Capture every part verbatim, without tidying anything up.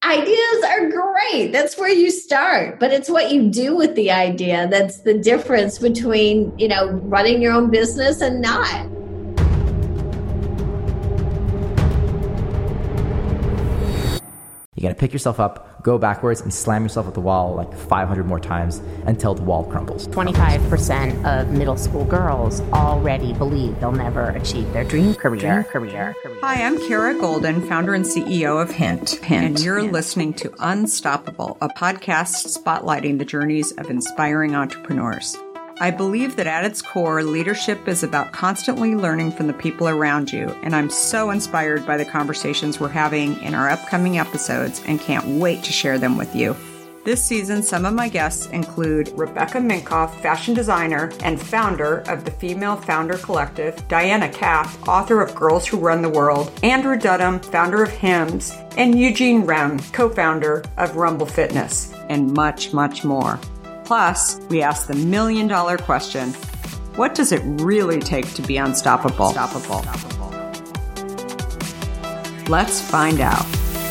Ideas are great. That's where you start. But it's what you do with the idea that's the difference between, you know, running your own business and not. You got to pick yourself up, go backwards, and slam yourself at the wall like five hundred more times until the wall crumbles. twenty-five percent of middle school girls already believe they'll never achieve their dream career. Dream career. career. Hi, I'm Kara Golden, founder and C E O of Hint. Hint. And you're Hint. listening to Unstoppable, a podcast spotlighting the journeys of inspiring entrepreneurs. I believe that at its core, leadership is about constantly learning from the people around you, and I'm so inspired by the conversations we're having in our upcoming episodes and can't wait to share them with you. This season, some of my guests include Rebecca Minkoff, fashion designer and founder of the Female Founder Collective, Diana Kaff, author of Girls Who Run the World, Andrew Dudum, founder of Hims, and Eugene Rem, co-founder of Rumble Fitness, and much, much more. Plus, we ask the million dollar question, what does it really take to be unstoppable? Unstoppable. Let's find out.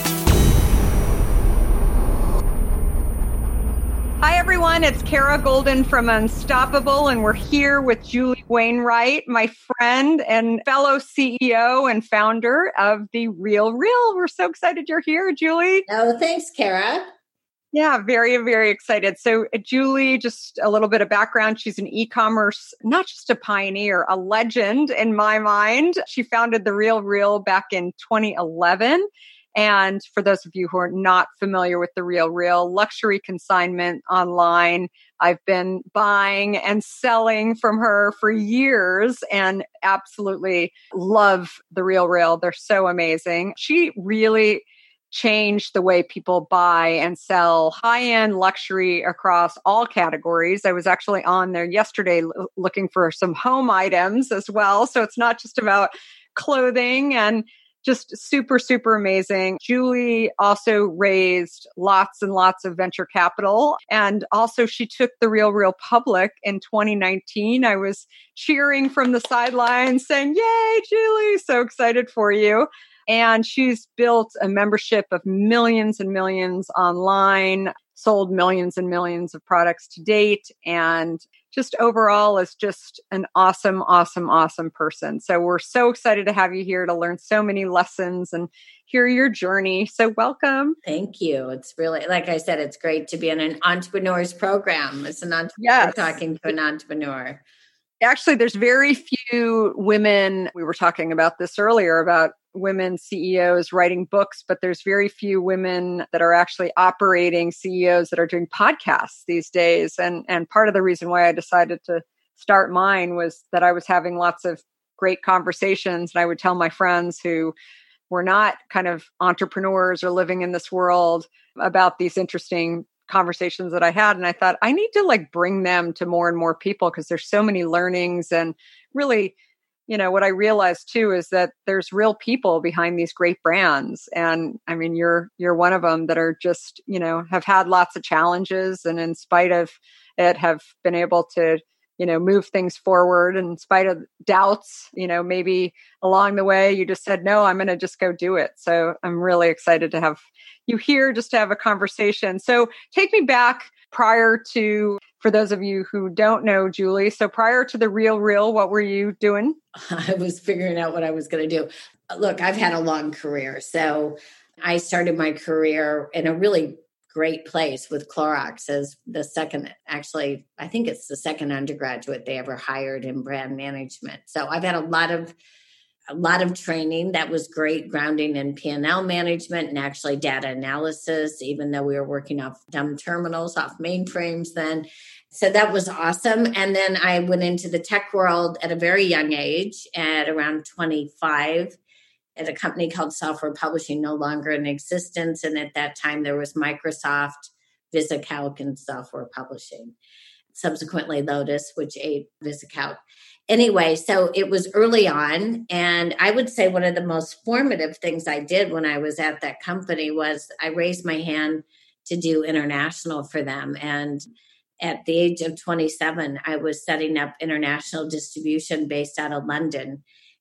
Hi, everyone. It's Kara Golden from Unstoppable, and we're here with Julie Wainwright, my friend and fellow C E O and founder of The Real Real. We're so excited you're here, Julie. Oh, thanks, Kara. Yeah, very, very excited. So uh, Julie, just a little bit of background. She's an e-commerce, not just a pioneer, a legend in my mind. She founded The Real Real back in twenty eleven. And for those of you who are not familiar with The Real Real, luxury consignment online. I've been buying and selling from her for years and absolutely love The Real Real. They're so amazing. She really changed the way people buy and sell high-end luxury across all categories. I was actually on there yesterday l- looking for some home items as well. So it's not just about clothing, and just super, super amazing. Julie also raised lots and lots of venture capital. And also she took The Real Real public in twenty nineteen. I was cheering from the sidelines saying, yay, Julie, so excited for you. And she's built a membership of millions and millions online, sold millions and millions of products to date, and just overall is just an awesome, awesome, awesome person. So we're so excited to have you here to learn so many lessons and hear your journey. So welcome. Thank you. It's really, like I said, it's great to be in an entrepreneur's program. It's an entrepreneur Yes. talking to an entrepreneur. Actually, there's very few women. We were talking about this earlier about women C E Os writing books, but there's very few women that are actually operating C E Os that are doing podcasts these days. And, and part of the reason why I decided to start mine was that I was having lots of great conversations. And I would tell my friends who were not kind of entrepreneurs or living in this world about these interesting conversations that I had. And I thought, I need to like bring them to more and more people because there's so many learnings. And really, you know, what I realized too is that there's real people behind these great brands. And I mean, you're, you're one of them that are just, you know, have had lots of challenges and in spite of it have been able to, you know, move things forward in spite of doubts, you know, maybe along the way you just said, no, I'm going to just go do it. So I'm really excited to have you here just to have a conversation. So take me back prior to, for those of you who don't know Julie, so prior to The Real Real, what were you doing? I was figuring out what I was going to do. Look, I've had a long career. So I started my career in a really great place with Clorox as the second, actually, I think it's the second undergraduate they ever hired in brand management. So I've had a lot of a lot of training that was great, grounding in P and L management and actually data analysis, even though we were working off dumb terminals, off mainframes then. So that was awesome. And then I went into the tech world at a very young age, at around twenty-five, at a company called Software Publishing, no longer in existence. And at that time, there was Microsoft, VisiCalc, and Software Publishing. Subsequently, Lotus, which ate VisiCalc. Anyway, so it was early on. And I would say one of the most formative things I did when I was at that company was I raised my hand to do international for them. And at the age of twenty-seven, I was setting up international distribution based out of London.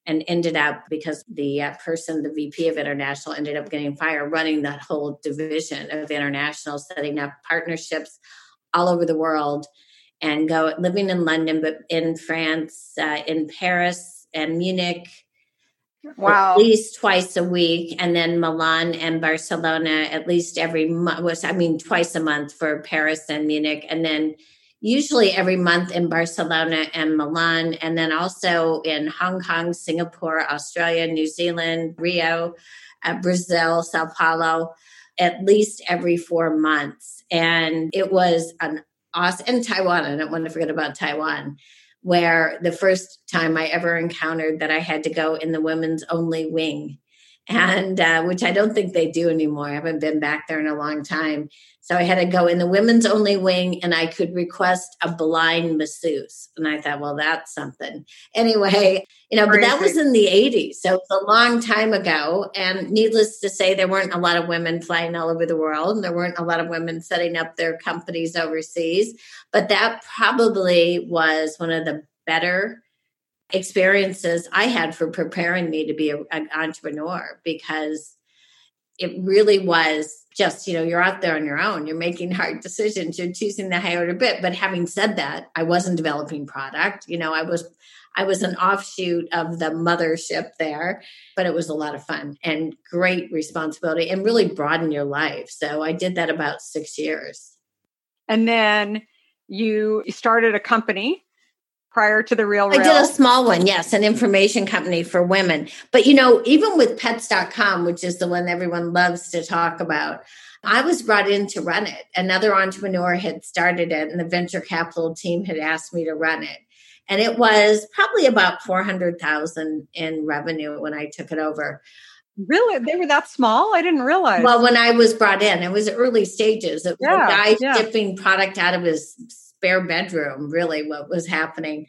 and ended up, because the uh, person, the V P of international, ended up getting fired, running that whole division of international, setting up partnerships all over the world, and go living in London, but in France, uh, in Paris and Munich. Wow. At least twice a week, and then Milan and Barcelona at least every month. Was I mean twice a month for Paris and Munich, and then usually every month in Barcelona and Milan, and then also in Hong Kong, Singapore, Australia, New Zealand, Rio, uh, Brazil, Sao Paulo, at least every four months. And it was an awesome, and Taiwan, I don't want to forget about Taiwan, where the first time I ever encountered that I had to go in the women's only wing, and uh, which I don't think they do anymore. I haven't been back there in a long time. So I had to go in the women's only wing, and I could request a blind masseuse. And I thought, well, that's something. Anyway, you know, Crazy. But that was in the eighties. So it's a long time ago. And needless to say, there weren't a lot of women flying all over the world, and there weren't a lot of women setting up their companies overseas. But that probably was one of the better experiences I had for preparing me to be a, an entrepreneur, because it really was just, you know, you're out there on your own, you're making hard decisions, you're choosing the higher bit. But having said that, I wasn't developing product. You know, I was, I was an offshoot of the mothership there, but it was a lot of fun and great responsibility and really broadened your life. So I did that about six years. And then you started a company prior to the Real Real. I did a small one, yes, an information company for women. But, you know, even with pets dot com, which is the one everyone loves to talk about, I was brought in to run it. Another entrepreneur had started it, and the venture capital team had asked me to run it. And it was probably about four hundred thousand in revenue when I took it over. Really? They were that small? I didn't realize. Well, when I was brought in, it was early stages. It was yeah, a guy yeah. shipping product out of his spare bedroom, really what was happening.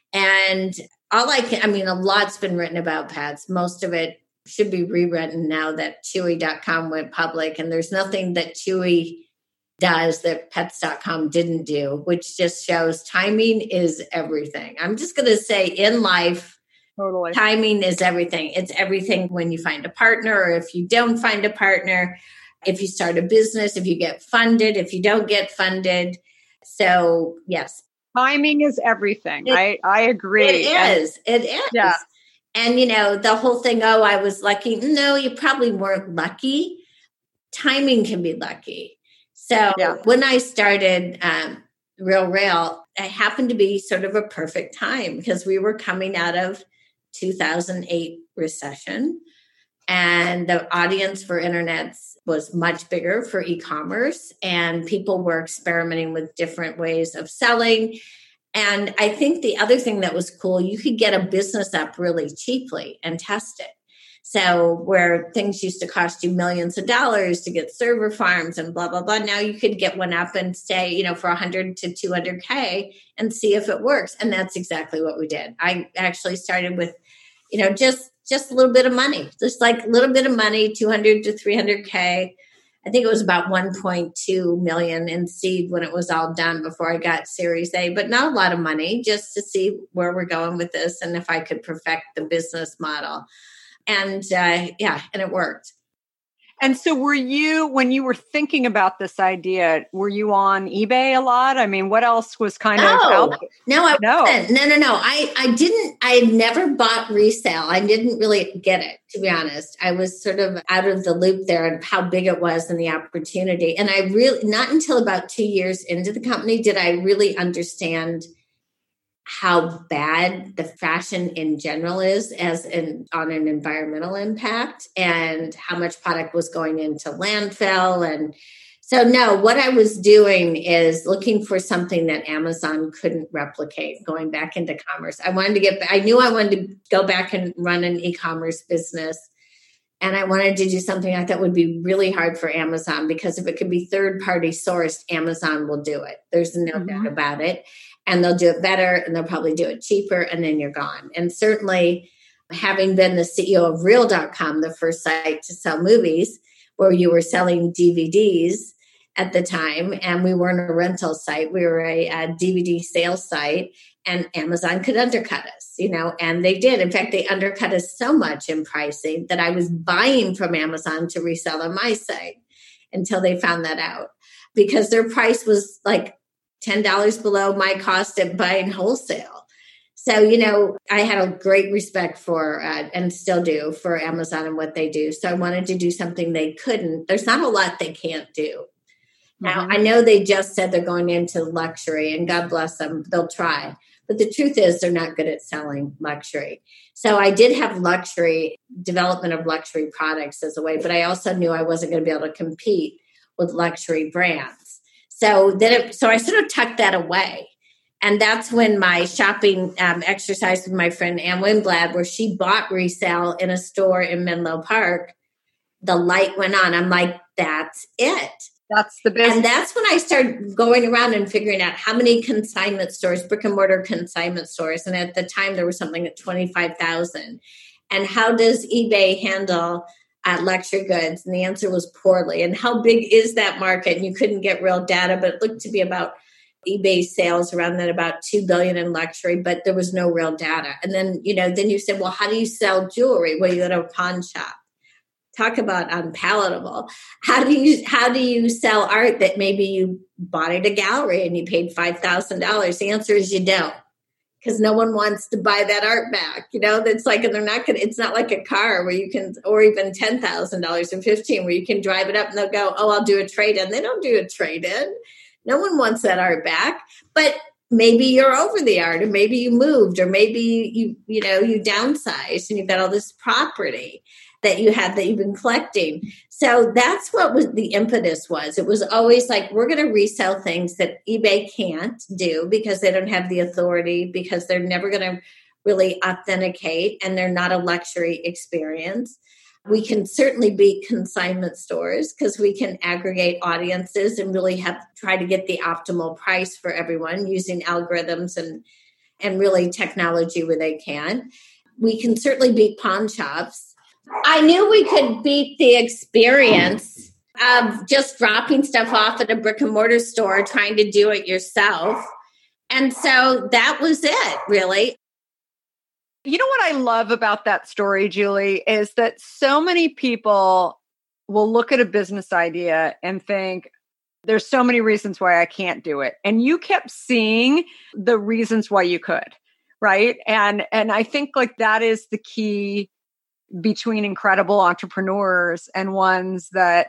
And all I can, I mean, a lot's been written about pets. Most of it should be rewritten now that Chewy dot com went public. And there's nothing that Chewy does that pets dot com didn't do, which just shows timing is everything. I'm just going to say in life, totally. Timing is everything. It's everything when you find a partner, or if you don't find a partner, if you start a business, if you get funded, if you don't get funded. So, yes. Timing is everything. It, I, I agree. It is. And, it is. Yeah. And, you know, the whole thing, oh, I was lucky. No, you probably weren't lucky. Timing can be lucky. So yeah. when I started um, Real Real, it happened to be sort of a perfect time, because we were coming out of two thousand eight recession, and the audience for internets was much bigger for e-commerce, and people were experimenting with different ways of selling. And I think the other thing that was cool, you could get a business up really cheaply and test it. So where things used to cost you millions of dollars to get server farms and blah, blah, blah, now you could get one up and say, you know, for one hundred to two hundred K and see if it works. And that's exactly what we did. I actually started with, you know, just just a little bit of money, just like a little bit of money, two hundred to three hundred K. I think it was about one point two million in seed when it was all done before I got Series A, but not a lot of money, just to see where we're going with this and if I could perfect the business model. And uh, yeah, and it worked. And so were you, when you were thinking about this idea, were you on eBay a lot? I mean, what else was kind no, of out there? No, I no. wasn't. No, no, no. I, I didn't, I had never bought resale. I didn't really get it, to be honest. I was sort of out of the loop there and how big it was and the opportunity. And I really, not until about two years into the company did I really understand how bad the fashion in general is as in on an environmental impact, and how much product was going into landfill. And so, no, what I was doing is looking for something that Amazon couldn't replicate, going back into commerce. I wanted to get, I knew I wanted to go back and run an e-commerce business. And I wanted to do something I thought would be really hard for Amazon, because if it could be third-party sourced, Amazon will do it. There's no mm-hmm. doubt about it. And they'll do it better, and they'll probably do it cheaper, and then you're gone. And certainly, having been the C E O of Real dot com, the first site to sell movies, where you were selling D V Ds, at the time, and we weren't a rental site. We were a, a D V D sales site, and Amazon could undercut us, you know, and they did. In fact, they undercut us so much in pricing that I was buying from Amazon to resell on my site until they found that out, because their price was like ten dollars below my cost of buying wholesale. So, you know, I had a great respect for, uh, and still do, for Amazon and what they do. So I wanted to do something they couldn't. There's not a lot they can't do. Now, mm-hmm. I know they just said they're going into luxury, and God bless them, they'll try. But the truth is they're not good at selling luxury. So I did have luxury, development of luxury products as a way, but I also knew I wasn't going to be able to compete with luxury brands. So then, it, so I sort of tucked that away. And that's when my shopping um, exercise with my friend Ann Winblad, where she bought resale in a store in Menlo Park, the light went on. I'm like, that's it. That's the business. And that's when I started going around and figuring out how many consignment stores, brick and mortar consignment stores. And at the time, there was something at twenty-five thousand. And how does eBay handle uh, luxury goods? And the answer was poorly. And how big is that market? And you couldn't get real data, but it looked to be about eBay sales around that about two billion in luxury, but there was no real data. And then, you know, then you said, well, how do you sell jewelry? Well, you go to a pawn shop. Talk about unpalatable. How do you how do you sell art that maybe you bought at a gallery and you paid five thousand dollars? The answer is you don't, because no one wants to buy that art back. You know, that's like, and they're not going to, it's not like a car where you can, or even ten thousand dollars or fifteen, where you can drive it up and they'll go, oh, I'll do a trade in. They don't do a trade in. No one wants that art back, but maybe you're over the art, or maybe you moved, or maybe you, you know, you downsized and you've got all this property that you have that you've been collecting. So that's what was the impetus was. It was always like, we're going to resell things that eBay can't do because they don't have the authority, because they're never going to really authenticate, and they're not a luxury experience. We can certainly beat consignment stores because we can aggregate audiences and really have try to get the optimal price for everyone using algorithms and, and really technology where they can. We can certainly beat pawn shops. I knew we could beat the experience of just dropping stuff off at a brick and mortar store, trying to do it yourself. And so that was it, really. You know what I love about that story, Julie, is that so many people will look at a business idea and think, there's so many reasons why I can't do it. And you kept seeing the reasons why you could, right? And and I think like that is the key between incredible entrepreneurs and ones that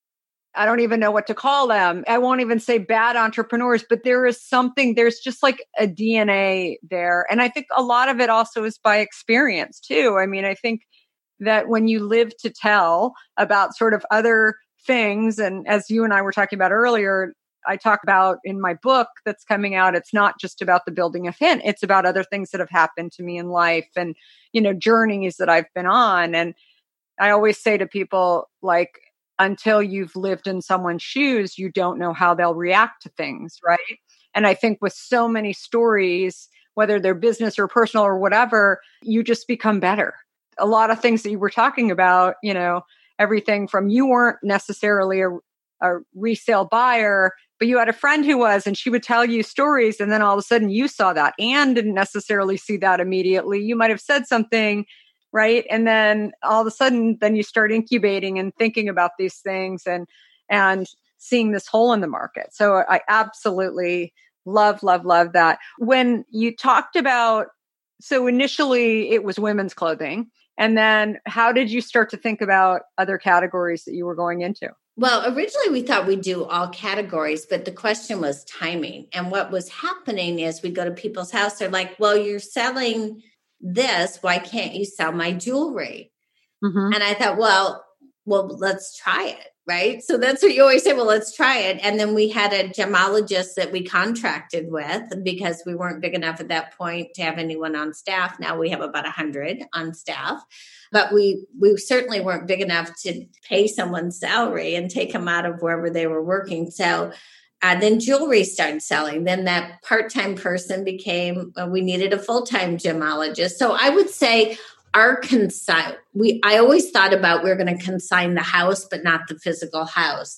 I don't even know what to call them. I won't even say bad entrepreneurs, but there is something, there's just like a D N A there. And I think a lot of it also is by experience too. I mean, I think that when you live to tell about sort of other things, and as you and I were talking about earlier, I talk about in my book that's coming out, it's not just about the building of Hint, it's about other things that have happened to me in life and, you know, journeys that I've been on. And I always say to people, like, until you've lived in someone's shoes, you don't know how they'll react to things, right? And I think with so many stories, whether they're business or personal or whatever, you just become better. A lot of things that you were talking about, you know, everything from you weren't necessarily a, a resale buyer, but you had a friend who was, and she would tell you stories. And then all of a sudden you saw that and didn't necessarily see that immediately. You might have said something, right? And then all of a sudden, then you start incubating and thinking about these things and, and seeing this hole in the market. So I absolutely love, love, love that. When you talked about, so initially it was women's clothing. And then how did you start to think about other categories that you were going into? Well, originally we thought we'd do all categories, but the question was timing. And what was happening is we go to people's house, they're like, well, you're selling this, why can't you sell my jewelry? Mm-hmm. And I thought, well, well, let's try it, right? So that's what you always say, well, let's try it. And then we had a gemologist that we contracted with because we weren't big enough at that point to have anyone on staff. Now we have about one hundred on staff. But we we certainly weren't big enough to pay someone's salary and take them out of wherever they were working. So uh, then jewelry started selling. Then that part-time person became, uh, we needed a full-time gemologist. So I would say our consign, we I always thought about we we're going to consign the house, but not the physical house.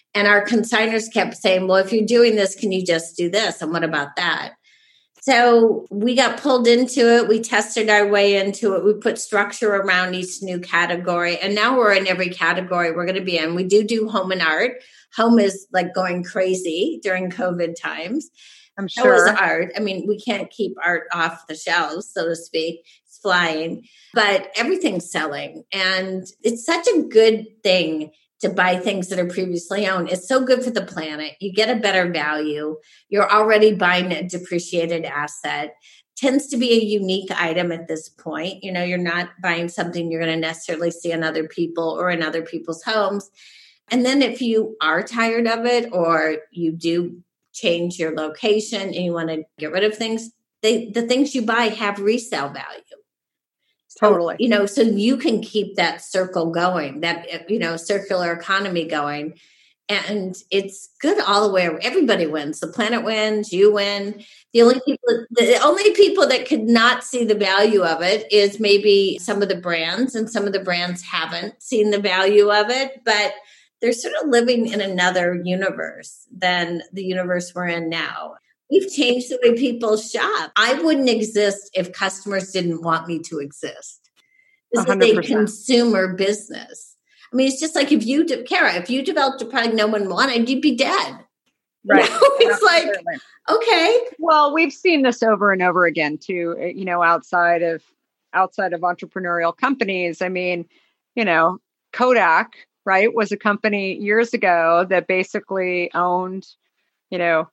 And our consigners kept saying, well, if you're doing this, can you just do this? And what about that? So we got pulled into it. We tested our way into it. We put structure around each new category. And now we're in every category we're going to be in. We do do home and art. Home is like going crazy during COVID times. I'm sure. So is art. I mean, we can't keep art off the shelves, so to speak. It's flying. But everything's selling. And it's such a good thing to buy things that are previously owned. It's so good for the planet. You get a better value. You're already buying a depreciated asset. Tends to be a unique item at this point. You know, you're not buying something you're going to necessarily see in other people or in other people's homes. And then if you are tired of it or you do change your location and you want to get rid of things, they, the things you buy have resale value. So, totally. You know, so you can keep that circle going, that, you know, circular economy going. And it's good all the way. Everybody wins. The planet wins. You win. The only people, the only people that could not see the value of it is maybe some of the brands, and some of the brands haven't seen the value of it, but they're sort of living in another universe than the universe we're in now. We've changed the way people shop. I wouldn't exist if customers didn't want me to exist. This one hundred percent is a consumer business. I mean, it's just like if you, de- Kara, if you developed a product no one wanted, you'd be dead. Right. You know? It's Absolutely. Like, okay. Well, we've seen this over and over again too, you know, outside of, outside of entrepreneurial companies. I mean, you know, Kodak, right, was a company years ago that basically owned, you know,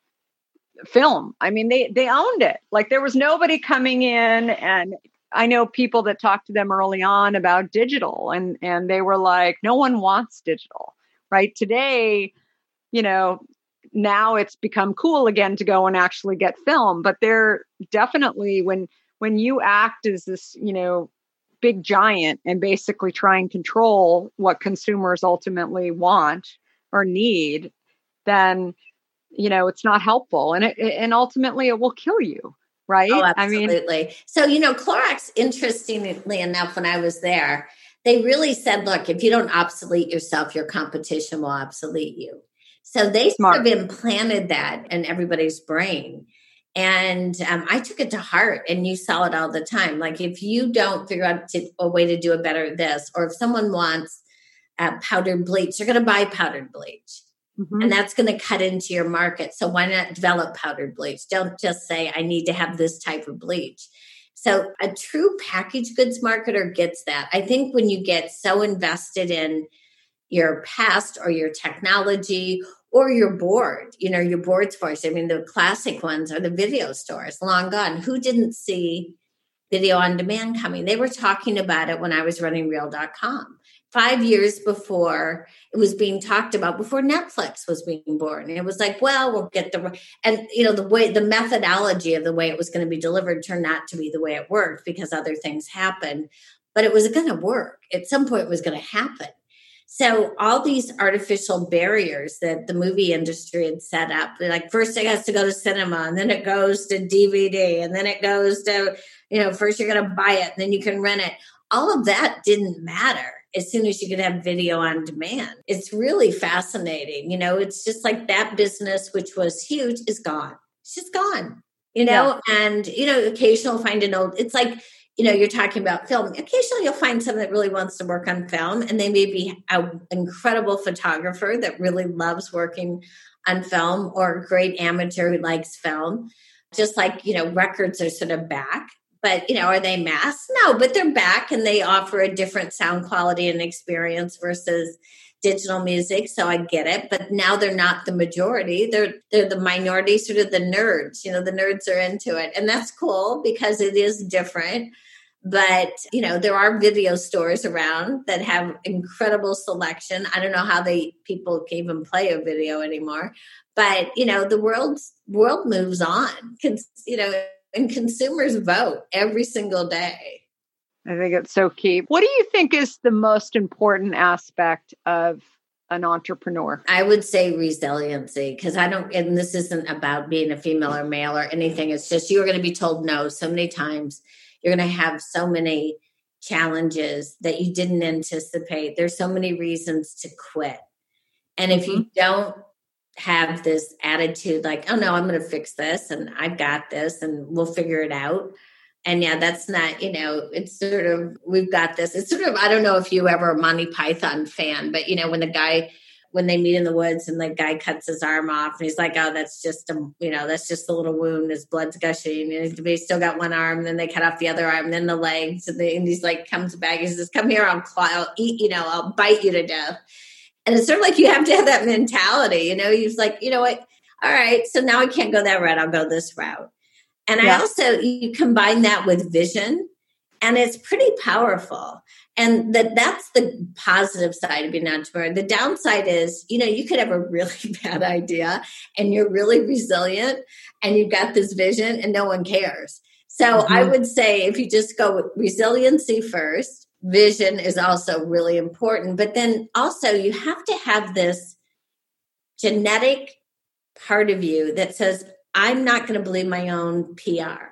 film. I mean, they, they owned it. Like there was nobody coming in, and I know people that talked to them early on about digital, and, and they were like, no one wants digital, right? Today, you know, now it's become cool again to go and actually get film, but they're definitely, when, when you act as this, you know, big giant and basically try and control what consumers ultimately want or need, then, you know, it's not helpful. And it, and ultimately it will kill you. Right. Oh, absolutely. I mean, so, you know, Clorox, interestingly enough, when I was there, they really said, look, if you don't obsolete yourself, your competition will obsolete you. So they Smart. sort of implanted that in everybody's brain. And um, I took it to heart, and you saw it all the time. Like if you don't figure out to, a way to do it better this, or if someone wants uh, powdered bleach, they're going to buy powdered bleach. Mm-hmm. And that's going to cut into your market. So why not develop powdered bleach? Don't just say, I need to have this type of bleach. So a true packaged goods marketer gets that. I think when you get so invested in your past or your technology or your board, you know, your board's voice. I mean, the classic ones are the video stores, long gone. Who didn't see video on demand coming? They were talking about it when I was running real dot com. Five years before it was being talked about, before Netflix was being born. And it was like, well, we'll get the, and you know, the way, the methodology of the way it was going to be delivered turned out to be the way it worked because other things happened, but it was going to work. At some point it was going to happen. So all these artificial barriers that the movie industry had set up, like first it has to go to cinema, and then it goes to D V D, and then it goes to, you know, first you're going to buy it, and then you can rent it. All of that didn't matter as soon as you could have video on demand. It's really fascinating. You know, it's just like that business, which was huge, is gone. It's just gone, you know, yeah. And, you know, occasionally find an old, it's like, you know, you're talking about film. Occasionally you'll find someone that really wants to work on film, and they may be an incredible photographer that really loves working on film, or a great amateur who likes film. Just like, you know, records are sort of back. But, you know, are they mass? No, but they're back, and they offer a different sound quality and experience versus digital music. So I get it. But now they're not the majority. They're they're the minority, sort of the nerds. You know, the nerds are into it. And that's cool because it is different. But, you know, there are video stores around that have incredible selection. I don't know how they people can even play a video anymore. But, you know, the world's world moves on. Cons, you know, and consumers vote every single day. I think it's so key. What do you think is the most important aspect of an entrepreneur? I would say resiliency, because I don't, and this isn't about being a female or male or anything. It's just you're going to be told no so many times. You're going to have so many challenges that you didn't anticipate. There's so many reasons to quit. And if you don't have this attitude like, oh no, I'm going to fix this and I've got this and we'll figure it out. And yeah, that's not, you know, it's sort of, we've got this. It's sort of, I don't know if you ever a Monty Python fan, but you know, when the guy, when they meet in the woods and the guy cuts his arm off and he's like, oh, that's just a, you know, that's just a little wound. His blood's gushing and he's still got one arm. And then they cut off the other arm, and then the legs. And, they, and he's like, comes back. He says, come here. I'll, claw, I'll eat, you know, I'll bite you to death. And it's sort of like you have to have that mentality, you know, he's like, you know what? All right. So now I can't go that route. I'll go this route. And yeah. I also, you combine that with vision, and it's pretty powerful. And that that's the positive side of being an entrepreneur. The downside is, you know, you could have a really bad idea and you're really resilient and you've got this vision and no one cares. So mm-hmm. I would say if you just go with resiliency first, vision is also really important. But then also you have to have this genetic part of you that says, I'm not going to believe my own P R.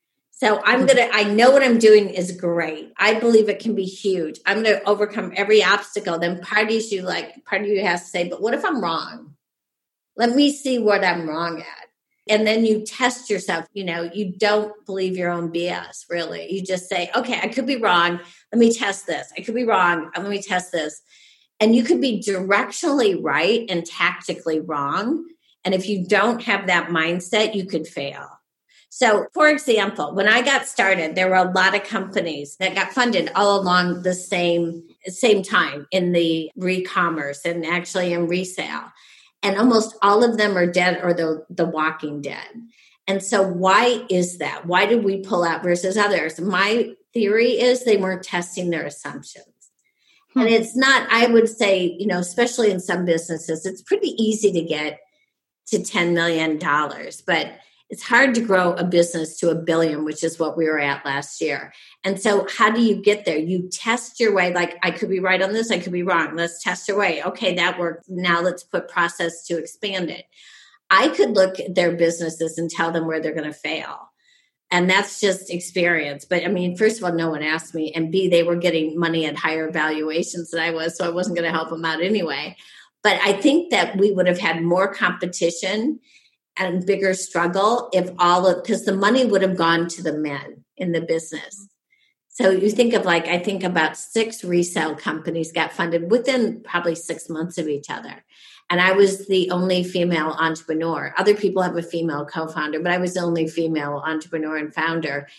So I'm going to, I know what I'm doing is great. I believe it can be huge. I'm going to overcome every obstacle. Then part of you like, part of you has to say, but what if I'm wrong? Let me see what I'm wrong at. And then you test yourself. You know, you don't believe your own B S, really. You just say, okay, I could be wrong. Let me test this. I could be wrong. Let me test this. And you could be directionally right and tactically wrong. And if you don't have that mindset, you could fail. So, for example, when I got started, there were a lot of companies that got funded all along the same, same time in the re-commerce and actually in resale. And almost all of them are dead or the, the walking dead. And so why is that? Why did we pull out versus others? My theory is they weren't testing their assumptions. Hmm. And it's not, I would say, you know, especially in some businesses, it's pretty easy to get to ten million dollars, but it's hard to grow a business to a billion, which is what we were at last year. And so how do you get there? You test your way. Like, I could be right on this. I could be wrong. Let's test your way. Okay, that worked. Now let's put process to expand it. I could look at their businesses and tell them where they're going to fail. And that's just experience. But I mean, first of all, no one asked me. And B, they were getting money at higher valuations than I was. So I wasn't going to help them out anyway. But I think that we would have had more competition and bigger struggle if all of, because the money would have gone to the men in the business. So you think of like, I think about six resale companies got funded within probably six months of each other. And I was the only female entrepreneur. Other people have a female co-founder, but I was the only female entrepreneur and founder.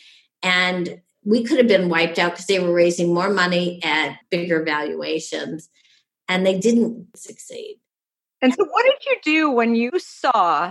And we could have been wiped out because they were raising more money at bigger valuations, and they didn't succeed. And so what did you do when you saw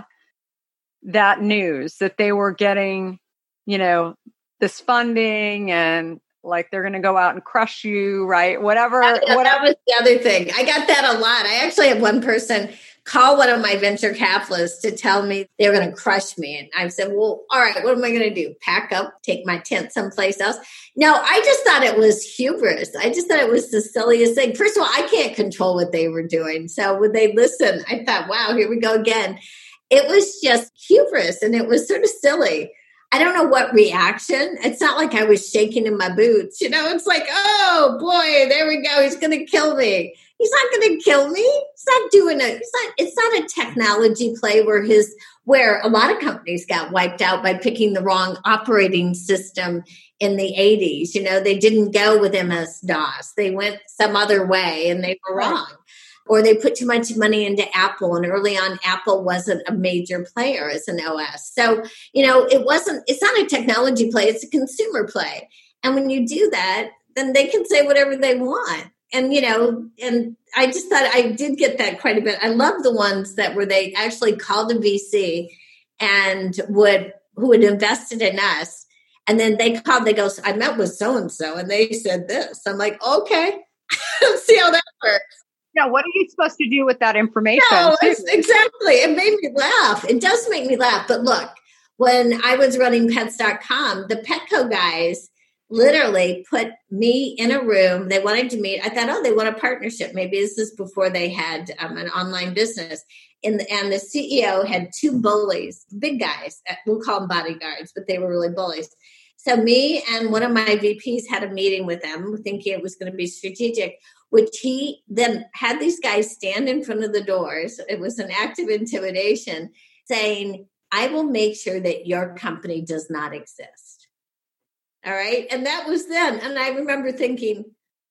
that news that they were getting, you know, this funding and like they're going to go out and crush you, right? Whatever. That, whatever. That was the other thing. I got that a lot. I actually had one person call one of my venture capitalists to tell me they were going to crush me. And I said, well, all right, what am I going to do? Pack up, take my tent someplace else? No, I just thought it was hubris. I just thought it was the silliest thing. First of all, I can't control what they were doing. So when they listened, I thought, wow, here we go again. It was just hubris, and it was sort of silly. I don't know what reaction. It's not like I was shaking in my boots. You know, it's like, oh, boy, there we go. He's going to kill me. He's not going to kill me. He's not doing it. It's not, it's not a technology play where his, where a lot of companies got wiped out by picking the wrong operating system in the eighties. You know, they didn't go with M S DOS. They went some other way, and they were wrong. Or they put too much money into Apple, and early on, Apple wasn't a major player as an O S. So, you know, it wasn't, it's not a technology play, it's a consumer play. And when you do that, then they can say whatever they want. And, you know, and I just thought I did get that quite a bit. I love the ones that where they actually called a V C and would, who had invested in us. And then they called, they go, I met with so-and-so and they said this. I'm like, okay, let's see how that works. Yeah, what are you supposed to do with that information? No, exactly. It made me laugh. It does make me laugh. But look, when I was running pets dot com, the Petco guys literally put me in a room. They wanted to meet. I thought, oh, they want a partnership. Maybe this is before they had um, an online business. And, and the C E O had two bullies, big guys. We'll call them bodyguards, but they were really bullies. So me and one of my V Ps had a meeting with them, thinking it was going to be strategic. which he then had these guys stand in front of the doors. It was an act of intimidation, saying, I will make sure that your company does not exist. All right. And that was then. And I remember thinking,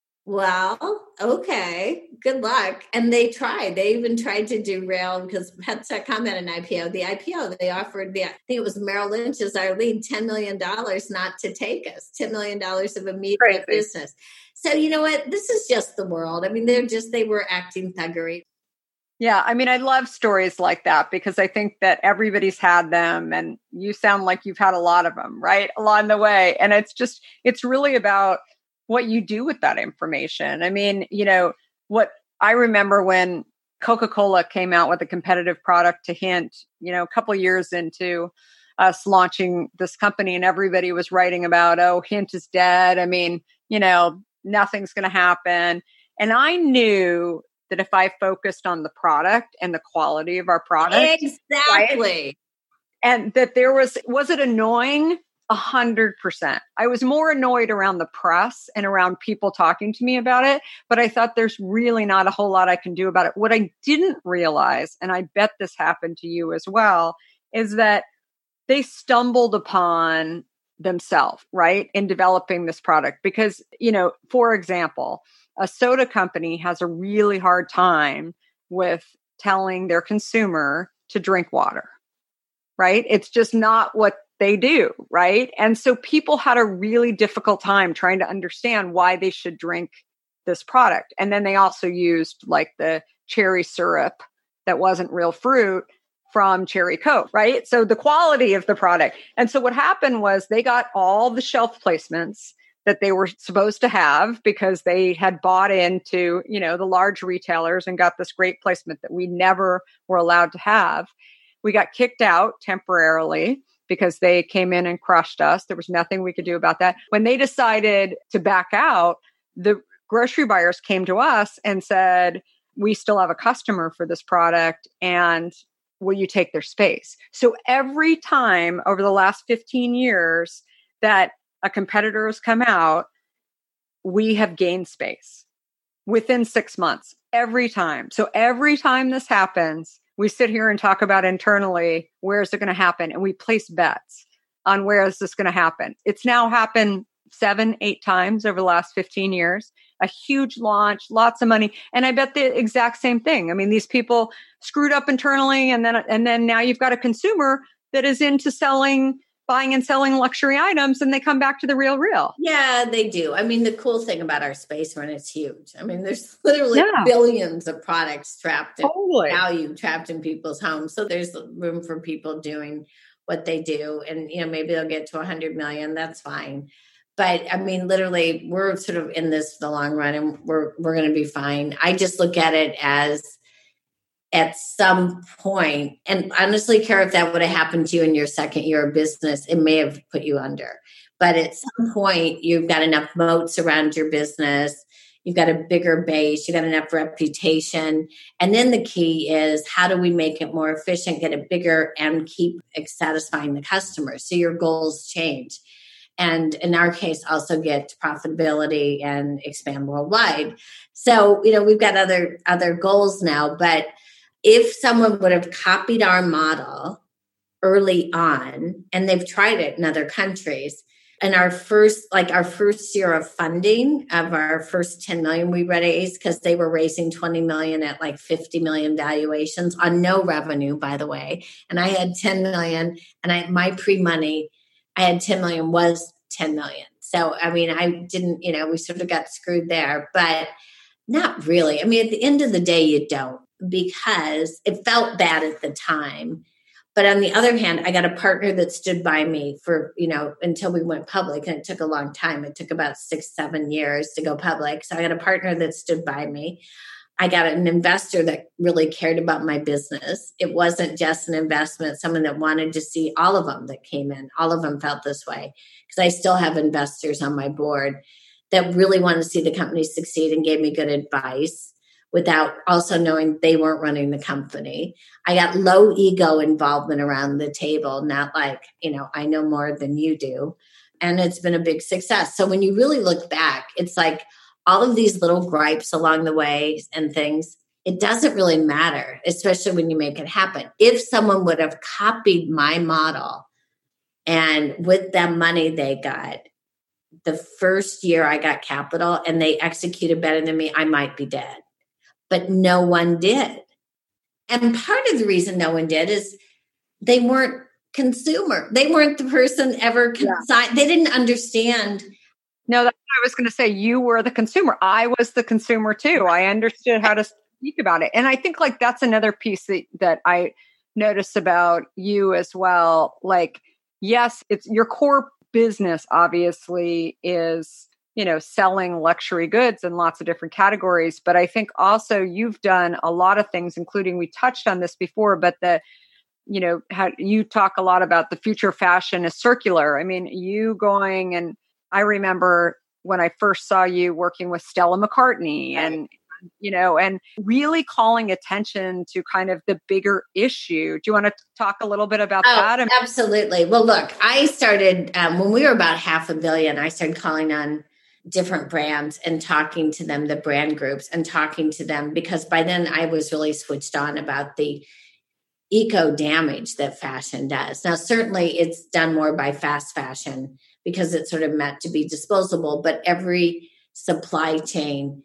well, okay, good luck. And they tried. They even tried to derail, because Pets dot com had an I P O. The I P O, they offered, the I think it was Merrill Lynch's Arlene, ten million dollars not to take us, ten million dollars of immediate Crazy. business. So you know what? This is just the world. I mean, they're just, they were acting thuggery. Yeah. I mean, I love stories like that, because I think that everybody's had them, and you sound like you've had a lot of them, right, along the way. And it's just, it's really about what you do with that information. I mean, you know, what I remember when Coca-Cola came out with a competitive product to Hint, you know, a couple of years into us launching this company, and everybody was writing about, oh, Hint is dead. I mean, you know, nothing's going to happen. And I knew that if I focused on the product and the quality of our product. Exactly. Right, and that there was, was it annoying? A hundred percent. I was more annoyed around the press and around people talking to me about it, but I thought there's really not a whole lot I can do about it. What I didn't realize, and I bet this happened to you as well, is that they stumbled upon themselves, right, in developing this product. Because, you know, for example, a soda company has a really hard time with telling their consumer to drink water, right? It's just not what they do, right? And so people had a really difficult time trying to understand why they should drink this product. And then they also used like the cherry syrup that wasn't real fruit from Cherry Coke, right? So the quality of the product. And so what happened was they got all the shelf placements that they were supposed to have, because they had bought into, you know, the large retailers and got this great placement that we never were allowed to have. We got kicked out temporarily because they came in and crushed us. There was nothing we could do about that. When they decided to back out, the grocery buyers came to us and said, we still have a customer for this product, and will you take their space? So every time over the last fifteen years that a competitor has come out, we have gained space within six months, every time. So every time this happens, we sit here and talk about internally, where is it going to happen? And we place bets on where is this going to happen. It's now happened seven, eight times over the last fifteen years, a huge launch, lots of money. And I bet the exact same thing. I mean, these people screwed up internally, and then, and then now you've got a consumer that is into selling, buying and selling luxury items, and they come back to the real, real. Yeah, they do. I mean, the cool thing about our space run is huge. I mean, there's literally Yeah. billions of products trapped in Totally. value, trapped in people's homes. So there's room for people doing what they do. And, you know, maybe they'll get to a hundred million. That's fine. But I mean, literally, we're sort of in this for the long run, and we're, we're going to be fine. I just look at it as, at some point, and honestly, Kara, if that would have happened to you in your second year of business, it may have put you under. But at some point, you've got enough moats around your business. You've got a bigger base. You've got enough reputation. And then the key is, how do we make it more efficient, get it bigger, and keep satisfying the customers? So your goals change. And in our case, also get profitability and expand worldwide. So, you know, we've got other other goals now, but if someone would have copied our model early on, and they've tried it in other countries, and our first, like our first year of funding of our first ten million we raised, because they were raising twenty million at like fifty million valuations on no revenue, by the way. And I had ten million, and I, my pre-money, I had ten million was ten million. So, I mean, I didn't, you know, we sort of got screwed there, but not really. I mean, at the end of the day, you don't, because it felt bad at the time. But on the other hand, I got a partner that stood by me for, you know, until we went public. And it took a long time. It took about six, seven years to go public. So I got a partner that stood by me. I got an investor that really cared about my business. It wasn't just an investment, someone that wanted to see all of them that came in. All of them felt this way, because I still have investors on my board that really want to see the company succeed and gave me good advice without also knowing they weren't running the company. I got low ego involvement around the table, not like, you know, I know more than you do. And it's been a big success. So when you really look back, it's like all of these little gripes along the way and things, it doesn't really matter, especially when you make it happen. If someone would have copied my model and with that money they got, the first year I got capital and they executed better than me, I might be dead. But no one did. And part of the reason no one did is they weren't consumer. They weren't the person ever consigned. Yeah. They didn't understand. No, that's what I was going to say. You were the consumer. I was the consumer too. I understood how to speak about it. And I think like that's another piece that, that I notice about you as well. Like, yes, it's your core business obviously is, you know, selling luxury goods in lots of different categories. But I think also you've done a lot of things, including we touched on this before, but the, you know, how you talk a lot about the future fashion is circular. I mean, you going and I remember when I first saw you working with Stella McCartney right. and, you know, and really calling attention to kind of the bigger issue. Do you want to talk a little bit about oh, that? I mean, absolutely. Well, look, I started um, when we were about half a billion, I started calling on different brands and talking to them, the brand groups and talking to them, because by then I was really switched on about the eco damage that fashion does. Now, certainly it's done more by fast fashion because it's sort of meant to be disposable, but every supply chain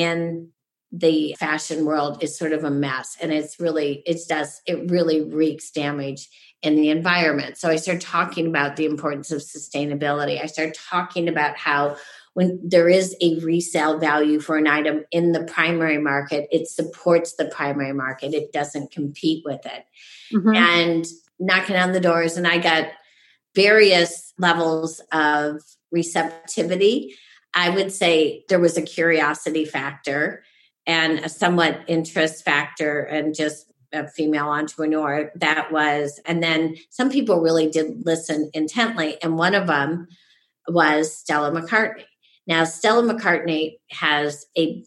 in the fashion world is sort of a mess. And it's really, it does, it really wreaks damage in the environment. So I started talking about the importance of sustainability. I started talking about how when there is a resale value for an item in the primary market, it supports the primary market. It doesn't compete with it. Mm-hmm. And knocking on the doors, and I got various levels of receptivity. I would say there was a curiosity factor and a somewhat interest factor and just a female entrepreneur that was, and then some people really did listen intently. And one of them was Stella McCartney. Now, Stella McCartney has a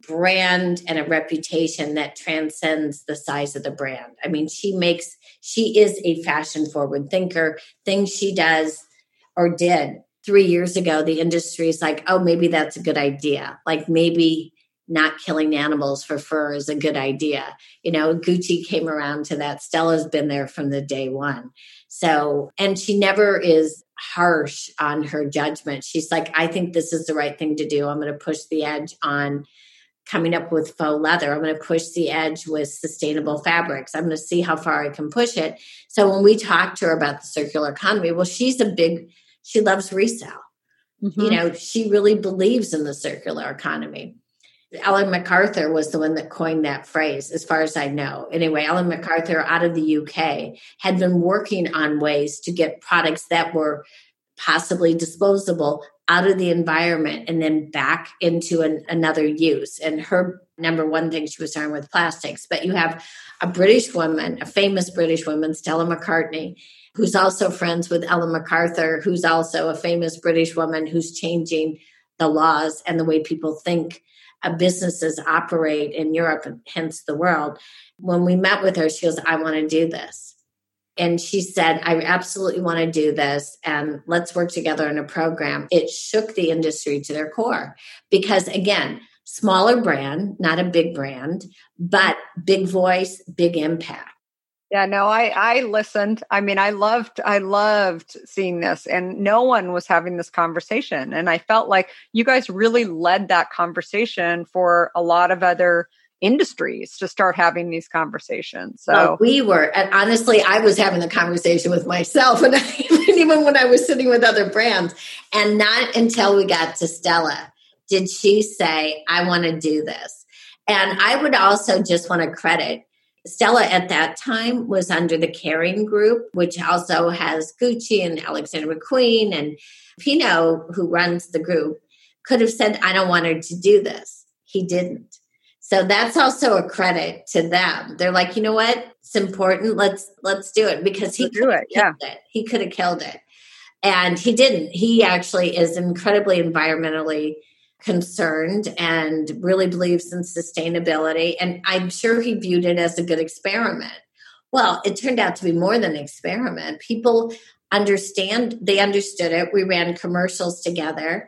brand and a reputation that transcends the size of the brand. I mean, she makes, she is a fashion forward thinker. Things she does or did three years ago, the industry is like, oh, maybe that's a good idea. Like maybe not killing animals for fur is a good idea. You know, Gucci came around to that. Stella's been there from the day one. So, and she never is harsh on her judgment. She's like, I think this is the right thing to do. I'm going to push the edge on coming up with faux leather. I'm going to push the edge with sustainable fabrics. I'm going to see how far I can push it. So when we talk to her about the circular economy, well, she's a big, she loves resale. Mm-hmm. You know, she really believes in the circular economy. Ellen MacArthur was the one that coined that phrase, as far as I know. Anyway, Ellen MacArthur out of the U K had been working on ways to get products that were possibly disposable out of the environment and then back into an, another use. And her number one thing she was starting with plastics. But you have a British woman, a famous British woman, Stella McCartney, who's also friends with Ellen MacArthur, who's also a famous British woman who's changing the laws and the way people think businesses operate in Europe and hence the world. When we met with her, she goes, I want to do this. And she said, I absolutely want to do this. And let's work together in a program. It shook the industry to their core because, again, smaller brand, not a big brand, but big voice, big impact. Yeah, no, I, I listened. I mean, I loved, I loved seeing this and no one was having this conversation. And I felt like you guys really led that conversation for a lot of other industries to start having these conversations. So well, we were, and honestly, I was having the conversation with myself and I, even when I was sitting with other brands, and not until we got to Stella did she say, I want to do this. And I would also just want to credit Stella at that time was under the Kering Group, which also has Gucci and Alexander McQueen, and Pino, who runs the group, could have said, I don't want her to do this. He didn't. So that's also a credit to them. They're like, you know what? It's important. Let's let's do it because he could have killed it. He could have killed it. And he didn't. He actually is incredibly environmentally concerned and really believes in sustainability. And I'm sure he viewed it as a good experiment. Well, it turned out to be more than an experiment. People understand, they understood it. We ran commercials together.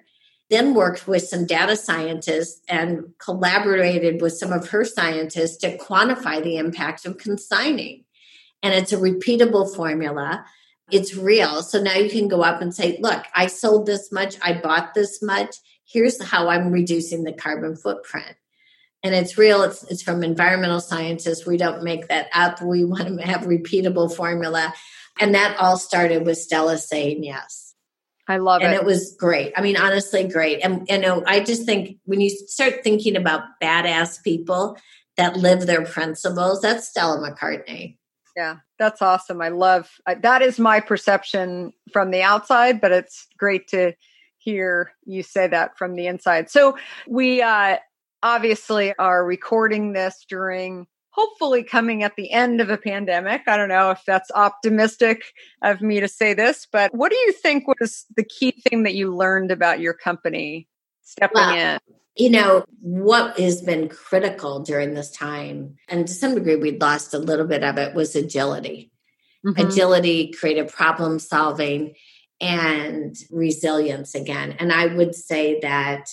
then worked with some data scientists and collaborated with some of her scientists to quantify the impact of consigning. And it's a repeatable formula. It's real. So now you can go up and say, look, I sold this much. I bought this much. Here's how I'm reducing the carbon footprint. And it's real. It's, it's from environmental scientists. We don't make that up. We want to have repeatable formula. And that all started with Stella saying yes. I love and it. And it was great. I mean, honestly, great. And, you know, I just think when you start thinking about badass people that live their principles, that's Stella McCartney. Yeah, that's awesome. I love, I, that is my perception from the outside, but it's great to hear you say that from the inside. So we uh, obviously are recording this during hopefully coming at the end of a pandemic. I don't know if that's optimistic of me to say this, but what do you think was the key thing that you learned about your company stepping well, in? You know, what has been critical during this time, and to some degree we lost a little bit of it, was agility. Mm-hmm. Agility, creative problem solving, and resilience again. And I would say that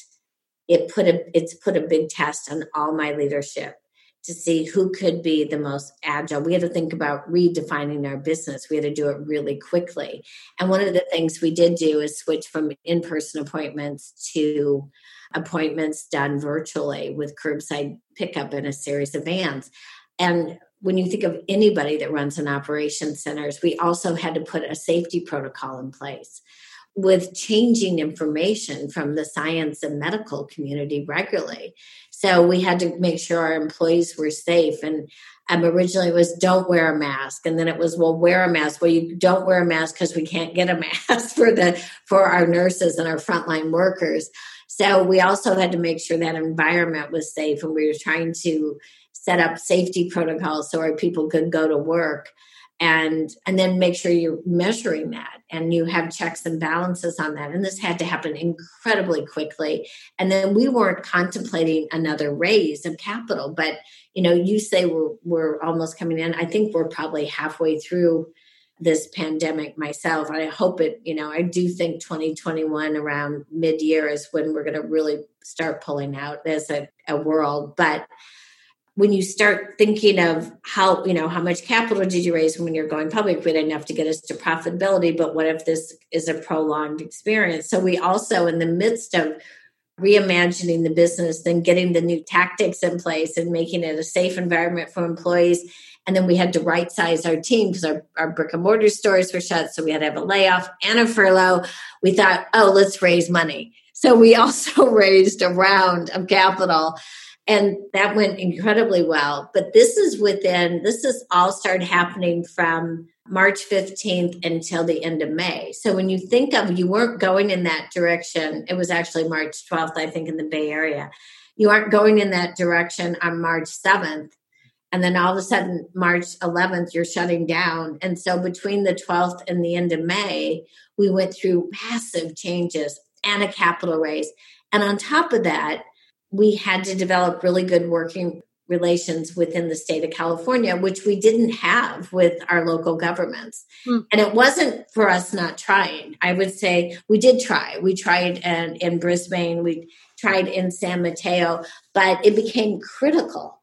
it put a it's put a big test on all my leadership to see who could be the most agile. We had to think about redefining our business. We had to do it really quickly. And one of the things we did do is switch from in-person appointments to appointments done virtually with curbside pickup in a series of vans. And when you think of anybody that runs an operation centers, we also had to put a safety protocol in place with changing information from the science and medical community regularly. So we had to make sure our employees were safe. And um, originally it was don't wear a mask. And then it was, well, wear a mask. Well, you don't wear a mask because we can't get a mask for the for our nurses and our frontline workers. So we also had to make sure that environment was safe. And we were trying to set up safety protocols so our people could go to work. And, and then make sure you're measuring that and you have checks and balances on that. And this had to happen incredibly quickly. And then we weren't contemplating another raise of capital. But, you know, you say we're, we're almost coming in. I think we're probably halfway through this pandemic myself. I hope it, you know, I do think twenty twenty-one around mid-year is when we're going to really start pulling out as a, a world. But when you start thinking of how, you know, how much capital did you raise when you're going public, we didn't have to get us to profitability, but what if this is a prolonged experience? So we also, in the midst of reimagining the business, then getting the new tactics in place and making it a safe environment for employees. And then we had to right size our team because our, our brick and mortar stores were shut. So we had to have a layoff and a furlough. We thought, oh, let's raise money. So we also raised a round of capital. And that went incredibly well. But this is within, this is all started happening from March fifteenth until the end of May. So when you think of, you weren't going in that direction. It was actually March twelfth, I think, in the Bay Area. You aren't going in that direction on March seventh. And then all of a sudden, March eleventh, you're shutting down. And so between the twelfth and the end of May, we went through massive changes and a capital raise. And on top of that, we had to develop really good working relations within the state of California, which we didn't have with our local governments. Mm. And it wasn't for us not trying. I would say we did try. We tried in, in Brisbane, we tried in San Mateo, but it became critical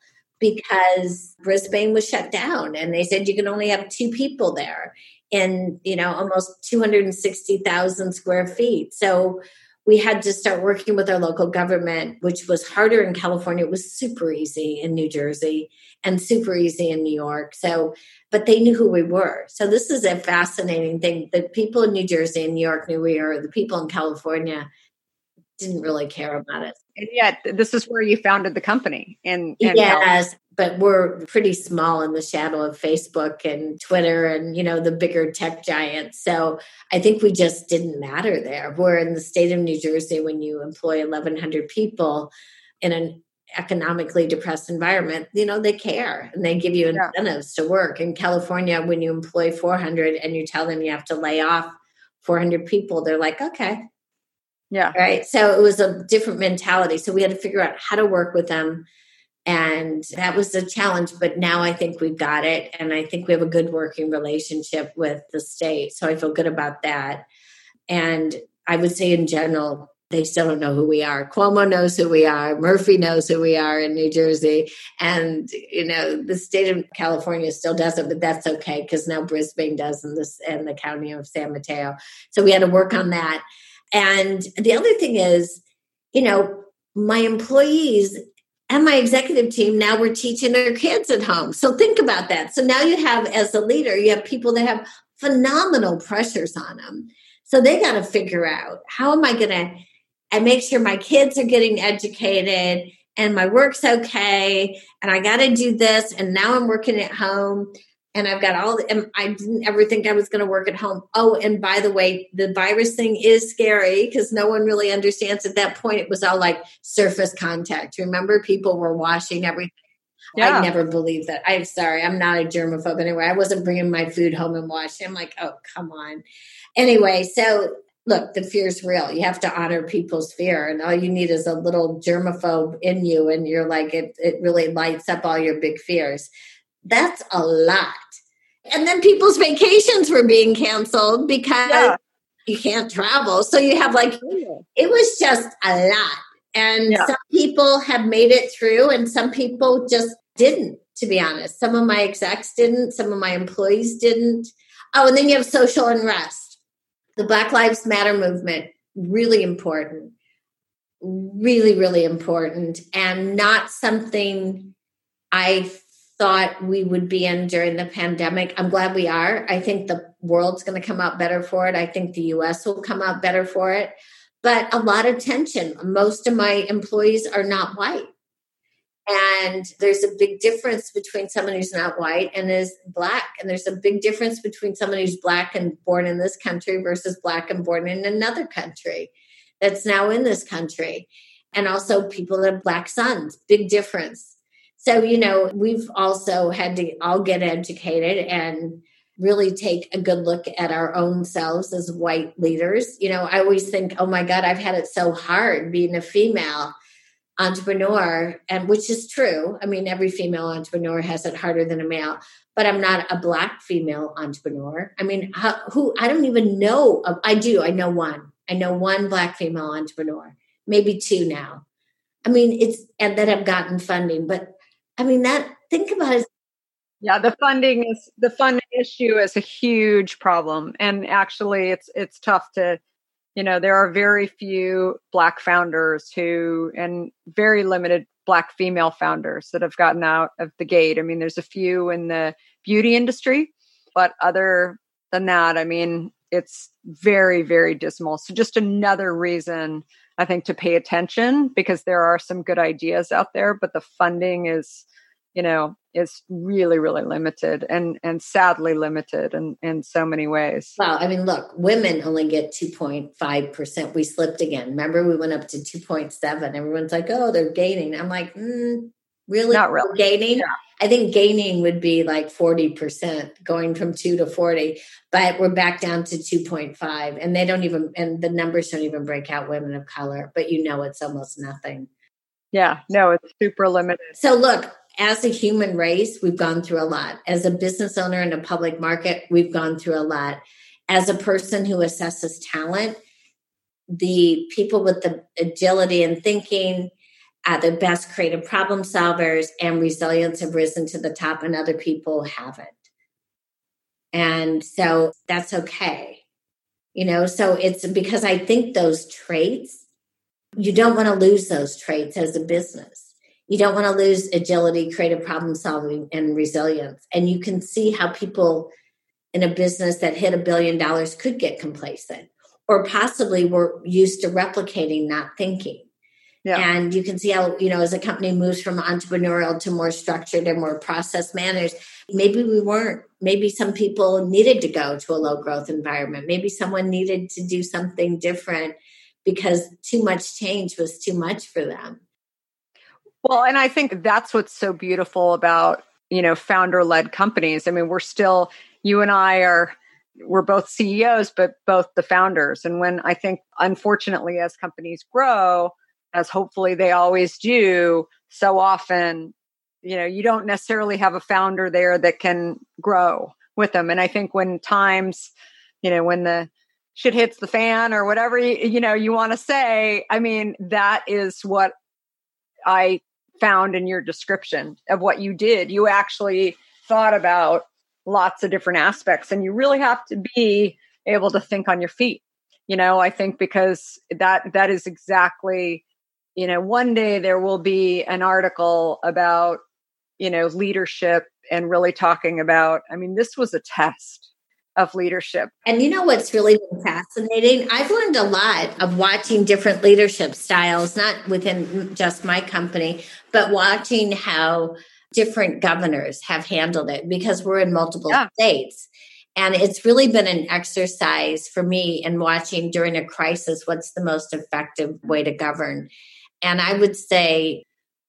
because Brisbane was shut down and they said you can only have two people there in, you know, almost two hundred sixty thousand square feet. So we had to start working with our local government, which was harder in California. It was super easy in New Jersey and super easy in New York. So, but they knew who we were. So this is a fascinating thing. The people in New Jersey and New York knew we were. The people in California didn't really care about it. And yet, this is where you founded the company. In, in yes, California. But we're pretty small in the shadow of Facebook and Twitter and, you know, the bigger tech giants. So I think we just didn't matter there. We're in the state of New Jersey, when you employ eleven hundred people in an economically depressed environment, you know, they care and they give you incentives yeah. to work. In California, when you employ four hundred and you tell them you have to lay off four hundred people, they're like, okay. Yeah. Right. So it was a different mentality. So we had to figure out how to work with them. And that was a challenge, but now I think we've got it. And I think we have a good working relationship with the state. So I feel good about that. And I would say in general, They still don't know who we are. Cuomo knows who we are. Murphy knows who we are in New Jersey. And, you know, the state of California still doesn't, but that's okay because now Brisbane does and this and the county of San Mateo. So we had to work on that. And the other thing is, you know, my employees and my executive team, now we're teaching their kids at home. So think about that. So now you have, as a leader, you have people that have phenomenal pressures on them. So they got to figure out, how am I going to I make sure my kids are getting educated and my work's okay. And I got to do this. And now I'm working at home and I've got all, the, and I didn't ever think I was going to work at home. Oh, and by the way, the virus thing is scary because no one really understands. At that point, it was all like surface contact. Remember, people were washing everything. Yeah. I never believed that. I'm sorry. I'm not a germaphobe anyway. I wasn't bringing my food home and washing. I'm like, oh, come on. Anyway, so look, the fear is real. You have to honor people's fear. And all you need is a little germaphobe in you. And you're like, it, it really lights up all your big fears. That's a lot. And then people's vacations were being canceled because yeah. you can't travel. So you have like, it was just a lot. And yeah. some people have made it through and some people just didn't, to be honest. Some of my execs didn't. Some of my employees didn't. Oh, and then you have social unrest. The Black Lives Matter movement, really important, really, really important, and not something I thought we would be in during the pandemic. I'm glad we are. I think the world's going to come out better for it. I think the U S will come out better for it. But a lot of tension. Most of my employees are not white. And there's a big difference between someone who's not white and is Black. And there's a big difference between someone who's Black and born in this country versus Black and born in another country that's now in this country. And also people that have Black sons, big difference. So, you know, we've also had to all get educated and really take a good look at our own selves as white leaders. You know, I always think, oh my God, I've had it so hard being a female entrepreneur, and which is true. I mean, every female entrepreneur has it harder than a male, but I'm not a Black female entrepreneur. I mean, how, who, I don't even know. Of, I do. I know one. I know one Black female entrepreneur, maybe two now. I mean, it's, and that have gotten funding, but I mean, that, think about it. Yeah, the funding is, the funding issue is a huge problem. And actually it's, it's tough to, you know, there are very few Black founders who, and very limited Black female founders that have gotten out of the gate. I mean, there's a few in the beauty industry, but other than that, I mean, it's very, very dismal. So just another reason, I think, to pay attention, because there are some good ideas out there, but the funding is, you know, is really, really limited and, and sadly limited in, in so many ways. Well, I mean, look, women only get two point five percent. We slipped again. Remember, we went up to two point seven. Everyone's like, oh, they're gaining. I'm like, mm, really? Not really. Gaining? Yeah. I think gaining would be like forty percent, going from two to forty, but we're back down to two point five. And they don't even, and the numbers don't even break out women of color, but you know, it's almost nothing. Yeah, no, it's super limited. So look, as a human race, we've gone through a lot. As a business owner in a public market, we've gone through a lot. As a person who assesses talent, the people with the agility and thinking, uh, the best creative problem solvers and resilience have risen to the top, and other people haven't. And so that's okay. You know, so it's because I think those traits, you don't want to lose those traits as a business. You don't want to lose agility, creative problem solving, and resilience. And you can see how people in a business that hit a billion dollars could get complacent, or possibly were used to replicating, not thinking. Yeah. And you can see how, you know, as a company moves from entrepreneurial to more structured and more process managed, maybe we weren't. Maybe some people needed to go to a low growth environment. Maybe someone needed to do something different because too much change was too much for them. Well, and I think that's what's so beautiful about, you know, founder-led companies. I mean, we're still, you and I are, we're both C E Os, but both the founders. And when I think, unfortunately, as companies grow, as hopefully they always do, so often, you know, you don't necessarily have a founder there that can grow with them. And I think when times, you know, when the shit hits the fan or whatever, you, you know, you want to say. I mean, that is what I found in your description of what you did. You actually thought about lots of different aspects, and you really have to be able to think on your feet. You know, I think because that that is exactly, you know, one day there will be an article about, you know, leadership and really talking about, I mean, this was a test of leadership. And you know what's really been fascinating? I've learned a lot of watching different leadership styles, not within just my company, but watching how different governors have handled it, because we're in multiple yeah. states. And it's really been an exercise for me in watching during a crisis, what's the most effective way to govern. And I would say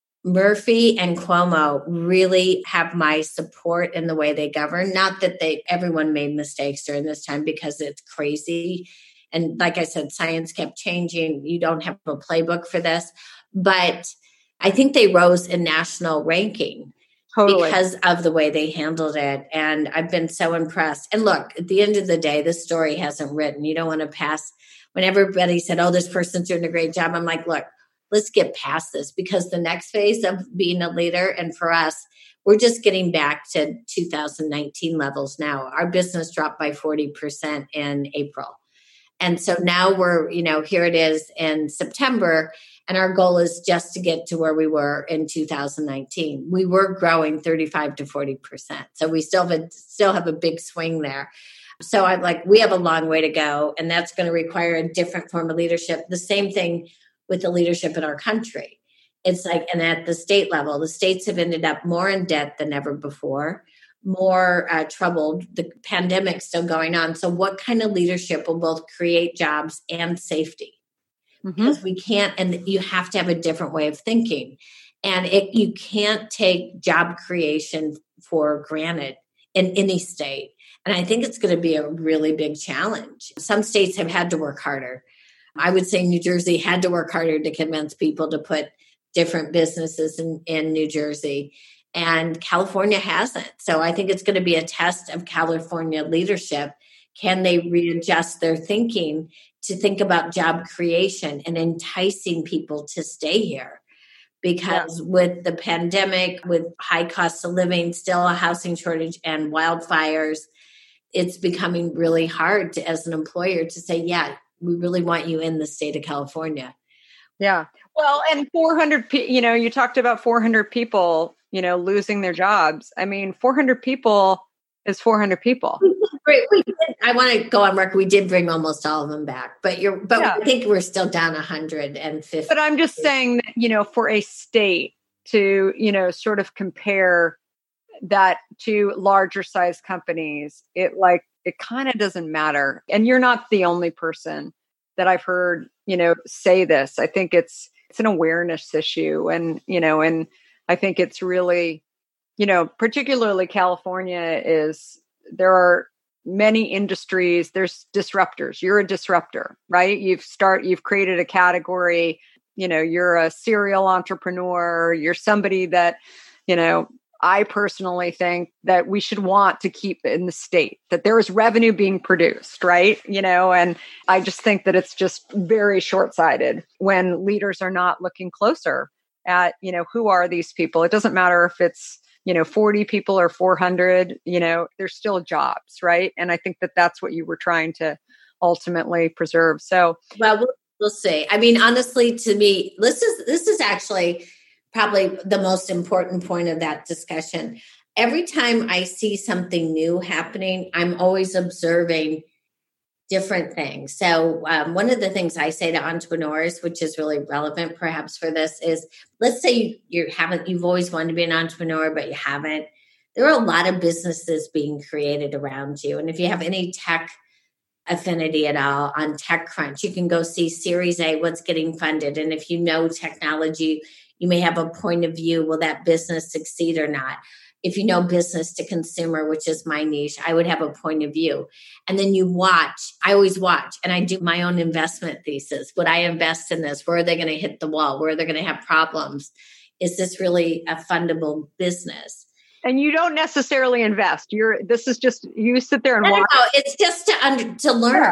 Murphy and Cuomo really have my support in the way they govern. Not that they everyone made mistakes during this time, because it's crazy. And like I said, science kept changing. You don't have a playbook for this. But I think they rose in national ranking totally. Because of the way they handled it. And I've been so impressed. And look, at the end of the day, this story hasn't written. You don't want to pass. When everybody said, oh, this person's doing a great job, I'm like, look, let's get past this, because the next phase of being a leader, and for us, we're just getting back to two thousand nineteen levels now. Our business dropped by forty percent in April. And so now we're, you know, here it is in September, and our goal is just to get to where we were in two thousand nineteen. We were growing thirty-five to forty percent. So we still have a, still have a big swing there. So I'm like, we have a long way to go, and that's going to require a different form of leadership. The same thing with the leadership in our country. It's like, and at the state level, the states have ended up more in debt than ever before, more uh, troubled. The pandemic's still going on. So what kind of leadership will both create jobs and safety? Mm-hmm. Because we can't, and you have to have a different way of thinking. And it, you can't take job creation for granted in any state. And I think it's going to be a really big challenge. Some states have had to work harder. I would say New Jersey had to work harder to convince people to put different businesses in, in New Jersey, and California hasn't. So I think it's going to be a test of California leadership. Can they readjust their thinking to think about job creation and enticing people to stay here? Because yeah. with the pandemic, with high costs of living, still a housing shortage and wildfires, it's becoming really hard to, as an employer, to say, yeah, we really want you in the state of California. Yeah. Well, and four hundred, pe- you know, you talked about four hundred people, you know, losing their jobs. I mean, four hundred people is four hundred people. We did, I want to go on record. We did bring almost all of them back, but you're, but yeah. I think we're still down one hundred fifty. But I'm just saying that, you know, for a state to, you know, sort of compare that to larger size companies, it like, it kind of doesn't matter. And you're not the only person that I've heard, you know, say this. I think it's, it's an awareness issue. And, you know, and I think it's really, you know, particularly California is, there are many industries, there's disruptors. You're a disruptor, right? You've start, you've created a category, you know, you're a serial entrepreneur, you're somebody that, you know, I personally think that we should want to keep in the state, that there is revenue being produced, right? You know, and I just think that it's just very short-sighted when leaders are not looking closer at, you know, who are these people? It doesn't matter if it's, you know, forty people or four hundred, you know, there's still jobs, right? And I think that that's what you were trying to ultimately preserve. So, well, we'll, we'll see. I mean, honestly, to me, this is, this is actually probably the most important point of that discussion. Every time I see something new happening, I'm always observing different things. So um, one of the things I say to entrepreneurs, which is really relevant perhaps for this, is let's say you, you haven't, you've always wanted to be an entrepreneur, but you haven't. There are a lot of businesses being created around you. And if you have any tech affinity at all on TechCrunch, you can go see Series A, what's getting funded. And if you know technology, you may have a point of view, will that business succeed or not? If you know business to consumer, which is my niche, I would have a point of view. And then you watch, I always watch, and I do my own investment thesis. Would I invest in this? Where are they going to hit the wall? Where are they going to have problems? Is this really a fundable business? And you don't necessarily invest. You're, this is just, you sit there and no, watch. No, no, it's just to under, to learn.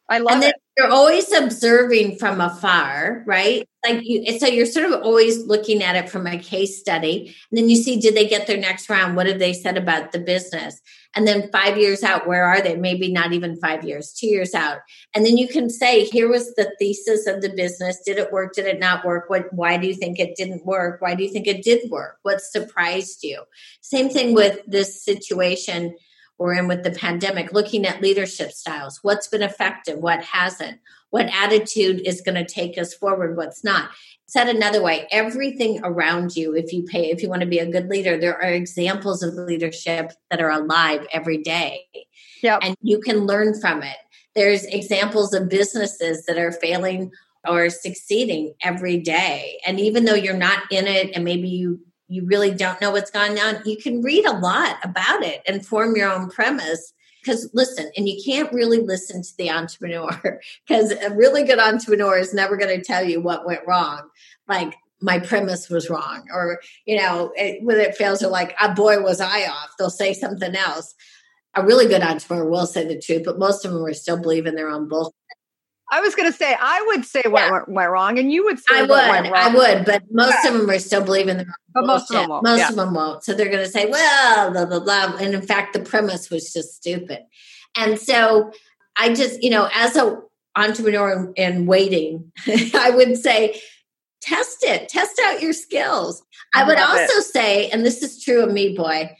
I love and then it. You're always observing from afar, right? Like you, so you're sort of always looking at it from a case study. And then you see, did they get their next round? What have they said about the business? And then five years out, where are they? Maybe not even five years, two years out. And then you can say, here was the thesis of the business. Did it work? Did it not work? What, why do you think it didn't work? Why do you think it did work? What surprised you? Same thing with this situation we're in with the pandemic, looking at leadership styles. What's been effective? What hasn't? What attitude is going to take us forward? What's not? Said another way, everything around you, if you pay, if you want to be a good leader, there are examples of leadership that are alive every day. Yep. And you can learn from it. There's examples of businesses that are failing or succeeding every day. And even though you're not in it and maybe you you really don't know what's going on, you can read a lot about it and form your own premise. Because listen, and you can't really listen to the entrepreneur, because a really good entrepreneur is never going to tell you what went wrong. Like, my premise was wrong, or, you know, it, when it fails, they're like, oh, boy, was I off. They'll say something else. A really good entrepreneur will say the truth, but most of them are still believing their own bullshit. I was going to say, I would say what Yeah. went, went wrong, and you would say I what would, went wrong. I would, but most Yeah. of them are still believing their own But most of bullshit. them won't, Most yeah. of them won't. So they're going to say, well, blah, blah, blah. And in fact, the premise was just stupid. And so I just, you know, as a entrepreneur in, in waiting, I would say, test it, test out your skills. I, I would love also it. say, and this is true of me, boy,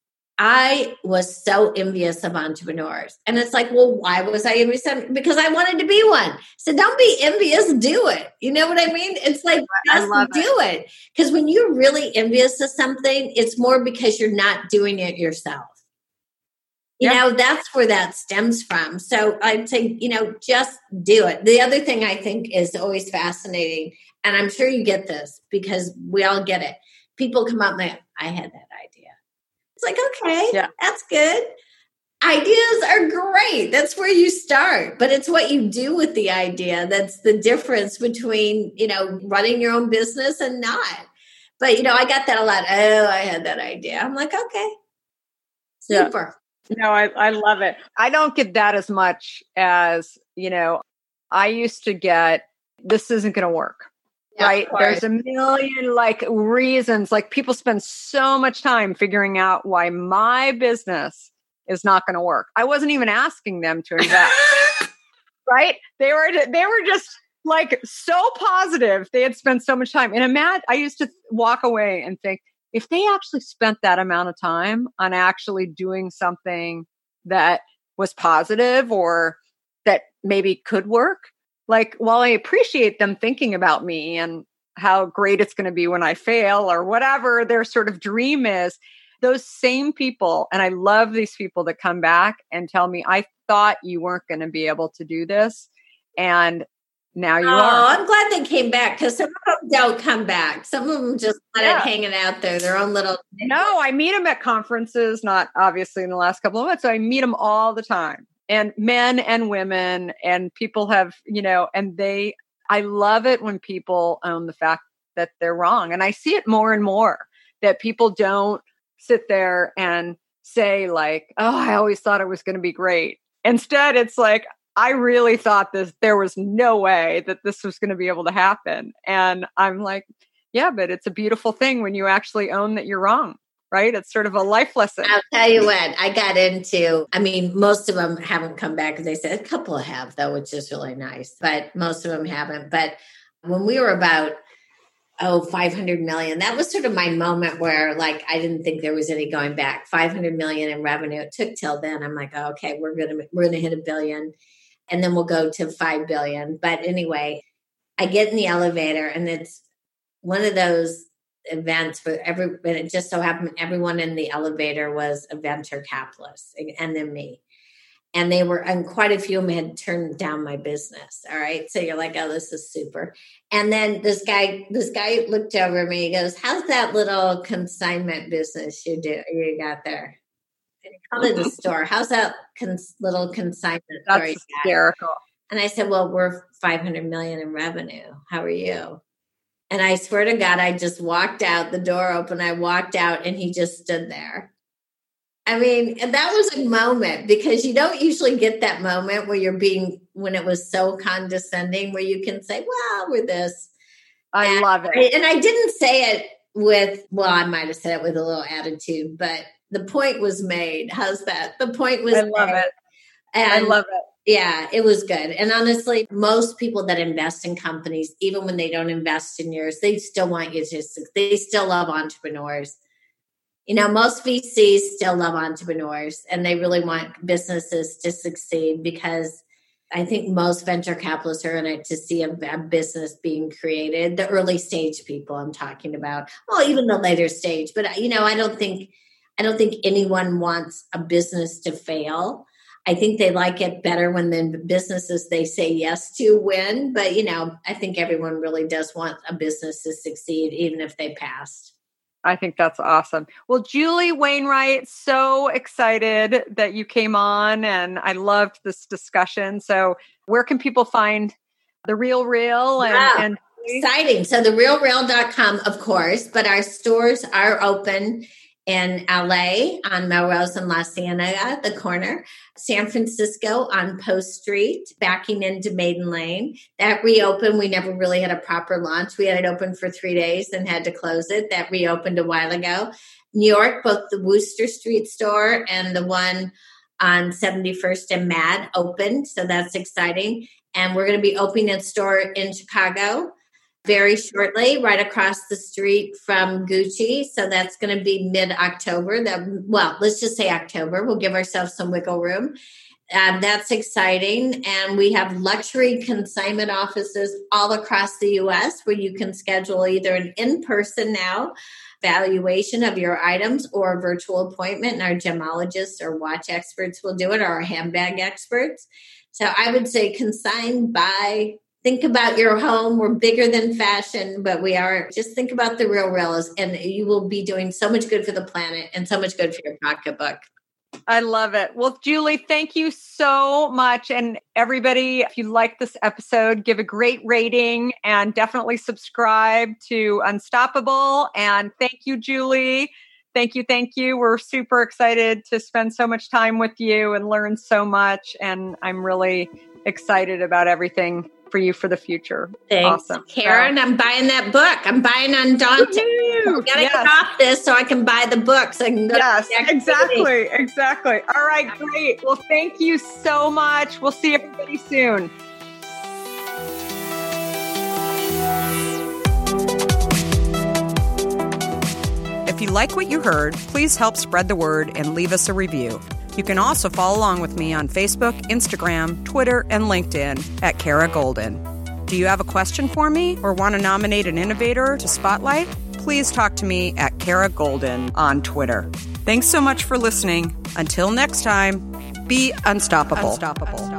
I was so envious of entrepreneurs. And it's like, well, why was I envious? Because I wanted to be one. So don't be envious, do it. You know what I mean? It's like, I just love do it. Because when you're really envious of something, it's more because you're not doing it yourself. You Yeah. know, that's where that stems from. So I'd say, you know, just do it. The other thing I think is always fascinating, and I'm sure you get this because we all get it. People come up and they, I had that idea. It's like, okay, Yeah. that's good. Ideas are great. That's where you start. But it's what you do with the idea that's the difference between, you know, running your own business and not. But, you know, I got that a lot. Oh, I had that idea. I'm like, okay, Yeah. super. No, I, I love it. I don't get that as much as, you know, I used to get, this isn't going to work. Yeah, right? of course. There's a million like reasons, like people spend so much time figuring out why my business is not going to work. I wasn't even asking them to invest, right? They were, they were just like so positive. They had spent so much time. And imagine, I used to walk away and think, if they actually spent that amount of time on actually doing something that was positive or that maybe could work, like, while I appreciate them thinking about me and how great it's going to be when I fail or whatever their sort of dream is, those same people, and I love these people that come back and tell me, I thought you weren't going to be able to do this. And now you oh, are. I'm glad they came back, because some of them don't come back. Some of them just let Yeah. it hanging out there, their own little. No, I meet them at conferences, not obviously in the last couple of months. So I meet them all the time, and men and women, and people have, you know, and they, I love it when people own the fact that they're wrong. And I see it more and more, that people don't sit there and say like, oh, I always thought it was going to be great. Instead, it's like, I really thought this, there was no way that this was going to be able to happen. And I'm like, yeah, but it's a beautiful thing when you actually own that you're wrong, right? It's sort of a life lesson. I'll tell you what, I got into, I mean, most of them haven't come back. They said a couple have, though, which is really nice, but most of them haven't. But when we were about, oh, five hundred million, that was sort of my moment where, like, I didn't think there was any going back. five hundred million in revenue. It took till then. I'm like, oh, okay, we're going to, we're going to hit a billion, and then we'll go to five billion. But anyway, I get in the elevator, and it's one of those events where every, and it just so happened everyone in the elevator was a venture capitalist, and then me. And they were, and quite a few of them had turned down my business. All right. So you're like, oh, this is super. And then this guy, this guy looked over at me. He goes, how's that little consignment business you do, you got there? And he called it a store. How's that cons- little consignment store That's you got? hysterical. And I said, well, we're five hundred million in revenue. How are you? And I swear to God, I just walked out, the door open. I walked out, and he just stood there. I mean, and that was a moment, because you don't usually get that moment where you're being when it was so condescending, where you can say, well, we're this. I and love it. I, and I didn't say it with, well, I might have said it with a little attitude, but the point was made. How's that? The point was I love made. it. And I love it. Yeah, it was good. And honestly, most people that invest in companies, even when they don't invest in yours, they still want you to, they still love entrepreneurs. You know, most V Cs still love entrepreneurs, and they really want businesses to succeed, because I think most venture capitalists are in it to see a, a business being created. The early stage people I'm talking about, well, even the later stage. But, you know, I don't think, I don't think anyone wants a business to fail. I think they like it better when the businesses they say yes to win. But, you know, I think everyone really does want a business to succeed, even if they passed. I think that's awesome. Well, Julie Wainwright, so excited that you came on, and I loved this discussion. So where can people find The Real Real? And, wow. and Exciting. So the real real dot com, of course, but our stores are open in L A on Melrose and La Cienega, the corner, San Francisco on Post Street, backing into Maiden Lane. That reopened. We never really had a proper launch. We had it open for three days and had to close it. That reopened a while ago. New York, both the Wooster Street store and the one on seventy-first and Mad opened. So that's exciting. And we're going to be opening a store in Chicago very shortly, right across the street from Gucci. So that's going to be mid-October. That, well, let's just say October. We'll give ourselves some wiggle room. Um, that's exciting. And we have luxury consignment offices all across the U S where you can schedule either an in-person now valuation of your items or a virtual appointment. And our gemologists or watch experts will do it, or our handbag experts. So I would say consign, buy. Think about your home. We're bigger than fashion, but we are. Just think about The Real Real, and you will be doing so much good for the planet and so much good for your pocketbook. I love it. Well, Julie, thank you so much. And everybody, if you like this episode, give a great rating and definitely subscribe to Unstoppable. And thank you, Julie. Thank you. Thank you. We're super excited to spend so much time with you and learn so much. And I'm really excited about everything for you for the future. Thanks, awesome. Karen. So, I'm buying that book. I'm buying Undaunted. I gotta yes. get off this so I can buy the book. So I can go yes, exactly, exactly. All right, great. Well, thank you so much. We'll see everybody soon. If you like what you heard, please help spread the word and leave us a review. You can also follow along with me on Facebook, Instagram, Twitter, and LinkedIn at Kara Golden. Do you have a question for me or want to nominate an innovator to spotlight? Please talk to me at Kara Golden on Twitter. Thanks so much for listening. Until next time, be unstoppable. Unstoppable.